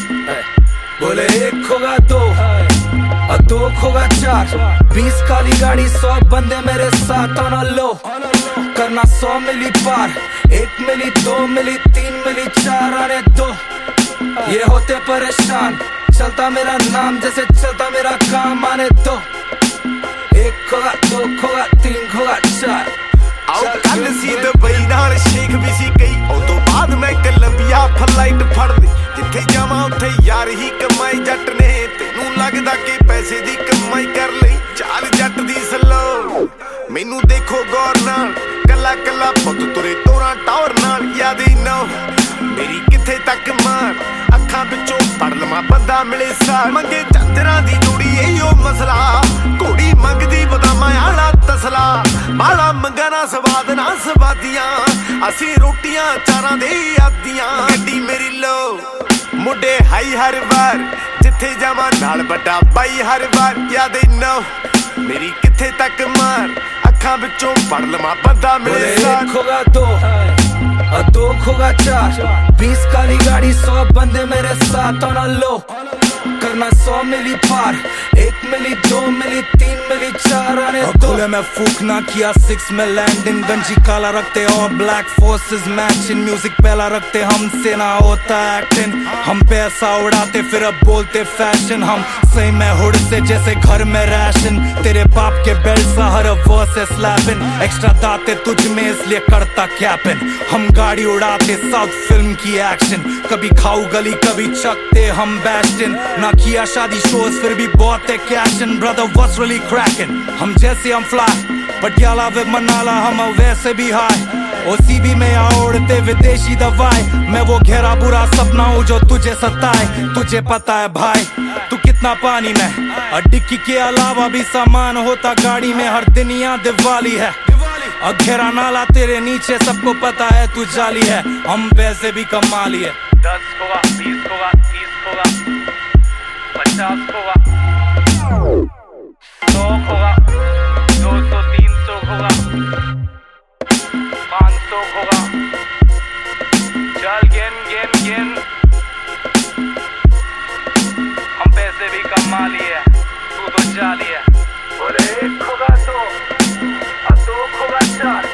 बोले एक खोगा दो और दो खोगा चार, 20 काली गाड़ी 100 बंदे मेरे साथ ऑन लो, करना 100 मिली पार, 1 मिली 2 मिली 3 मिली 4 आने दो। ये होते परेशान, चलता मेरा नाम जैसे चलता मेरा काम, आने दो। 1 खोगा 2 खोगा 3 खोगा 4। कल सी दुबई नाल शेख भी सी गई, उस तो बाद मैं कोलंबिया फ्लाइट फड़ ली। जिथे जावां उत्थे यार ही कमाई जट ने, तेनू लगदा कि पैसे दी कमाई कर लई। चाल जट दी सलो मैनू देखो गौर नाल, कला कला पुत तुरे तोरा टौर नाल। याद ही ना मेरी किथे तक मार, अखां विचों पड़ लवां बंदा मिले सार। मंगे चादरां दी जोड़ी इहो मसला, घोड़ी मंगदी बदामां आला तसला। बाला मंगा ना स्वाद ना स्वादियां, असी रोटियां चारां दे आदियां। गड्डी मेरी लो मुंडे हाई हर बार, जिथे जावां नाल बड़ा बाई हर बार। याद ना मेरी किथे तक मार, अखां विचों पड़ लवां बंदा मिले सार। 1 खोगा 2 और 2 खोगा 4, 20 काली गाड़ी 100 बंदे मेरे साथ ऑन लो, करना 100 मिली पार, 1 मिली 2 मिली 3 मिली 4 आने दो। खुले में फूक ना किया 6 में लैंडिंग, गंजी काला रखते और ब्लैक फोर्सेस मैचिंग। म्यूजिक पहला रखते हमसे ना होता एक्टिंग, हम पैसा उड़ाते फिर अब बोलते फैशन। हम सही में हुड से जैसे घर में राशन, तेरे बाप के बेल्ट सा हर वर्स है स्लैपिंग। एक्स्ट्रा दाते तुझ में इसलिए करता कैपिन, हम गाड़ी उड़ाते साउथ फिल्म की एक्शन। कभी खाऊ गली कभी चकते हम बैस्टिन, ना किया शादी शोज फिर भी बहुत है कैशन। ब्रदर व्हाट्स रियली क्रैकिंग, हम जैसे हम फ्लाई पटियाला वे मनाला, हम वैसे भी हाई। ओसीबी में ओढ़ते विदेशी दवाई, मैं वो घेरा बुरा सपना हूँ जो तुझे सताए। तुझे पता है भाई तू कितना पानी में, और डिक्की के अलावा भी सामान होता गाड़ी में। हर दिन यहाँ दिवाली है और घेरा नाला तेरे नीचे, सबको पता है तू जाली है, हम वैसे भी कमाली है। 10 खोगा 20 खोगा 30 खोगा 50 खोगा 100 खोगा 200 300 खोगा 500 खोगा। चल गिन गिन गिन, हम पैसे भी कमा लिए, तू तो जाली है। बोले 1 खोगा 2 और 2 खोगा 4।